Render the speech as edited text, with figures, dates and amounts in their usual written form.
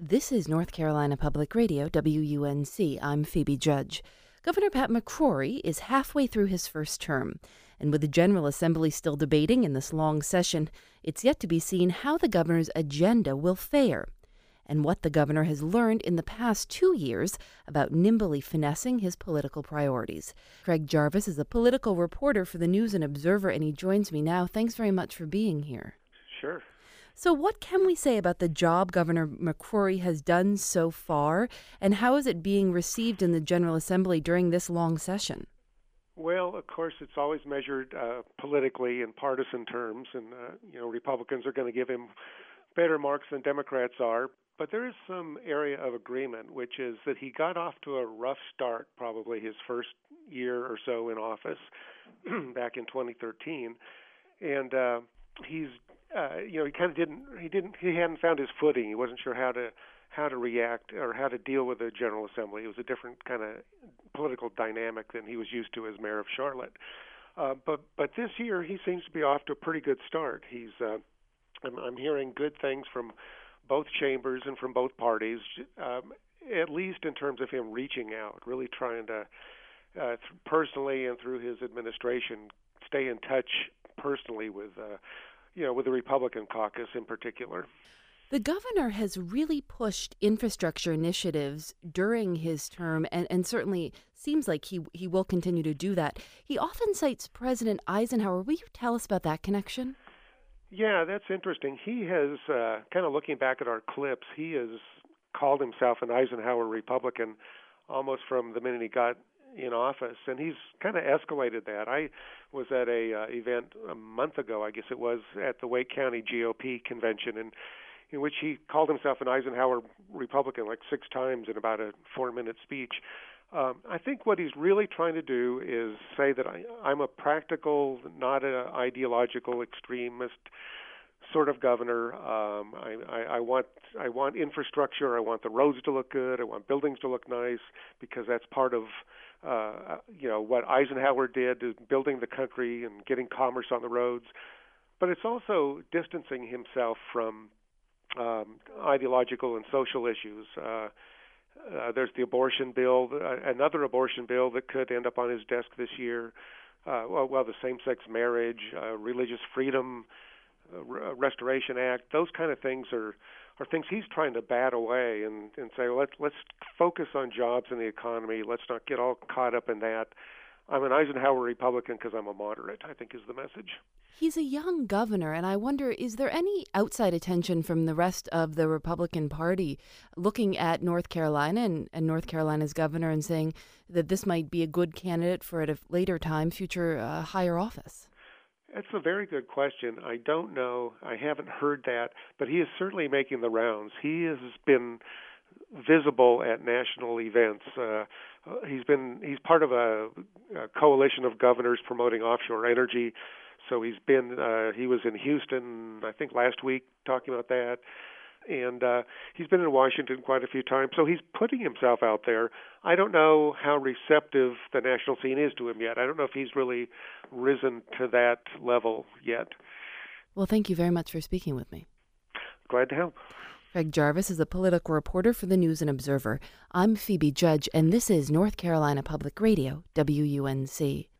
This is North Carolina Public Radio, WUNC. I'm Phoebe Judge. Governor Pat McCrory is halfway through his first term, and with the General Assembly still debating in this long session, it's yet to be seen how the governor's agenda will fare, and what the governor has learned in the past 2 years about nimbly finessing his political priorities. Craig Jarvis is a political reporter for the News and Observer, and he joins me now. Thanks very much for being here. Sure. So what can we say about the job Governor McCrory has done so far, and how is it being received in the General Assembly during this long session? Well, of course, it's always measured politically in partisan terms, and Republicans are going to give him better marks than Democrats are. But there is some area of agreement, which is that he got off to a rough start, probably his first year or so in office, back in 2013, and he hadn't found his footing. He wasn't sure how to react or how to deal with the General Assembly. It was a different kind of political dynamic than he was used to as mayor of Charlotte. But this year he seems to be off to a pretty good start. I'm hearing good things from both chambers and from both parties, at least in terms of him reaching out, really trying to personally and through his administration stay in touch personally with the Republican caucus in particular. The governor has really pushed infrastructure initiatives during his term and certainly seems like he will continue to do that. He often cites President Eisenhower. Will you tell us about that connection? Yeah, that's interesting. He has, kind of looking back at our clips, he has called himself an Eisenhower Republican almost from the minute he got in office, and he's kind of escalated that. I was at a event a month ago, I guess it was, at the Wake County GOP convention, and in which he called himself an Eisenhower Republican like 6 times in about a 4-minute speech. I think what he's really trying to do is say that I'm a practical, not an ideological extremist sort of governor. I want infrastructure. I want the roads to look good. I want buildings to look nice, because that's part of what Eisenhower did, is building the country and getting commerce on the roads. But it's also distancing himself from ideological and social issues. There's the abortion bill, another abortion bill that could end up on his desk this year. The same-sex marriage, religious freedom, Restoration Act. Those kind of things are things he's trying to bat away and say, well, let's focus on jobs and the economy. Let's not get all caught up in that. I'm an Eisenhower Republican because I'm a moderate, I think, is the message. He's a young governor, and I wonder, is there any outside attention from the rest of the Republican Party looking at North Carolina and North Carolina's governor and saying that this might be a good candidate for at a later time, future higher office? That's a very good question. I don't know. I haven't heard that, but he is certainly making the rounds. He has been visible at national events. He's part of a coalition of governors promoting offshore energy. So he was in Houston, I think last week, talking about that. And he's been in Washington quite a few times. So he's putting himself out there. I don't know how receptive the national scene is to him yet. I don't know if he's really risen to that level yet. Well, thank you very much for speaking with me. Glad to help. Craig Jarvis is a political reporter for the News and Observer. I'm Phoebe Judge, and this is North Carolina Public Radio, WUNC.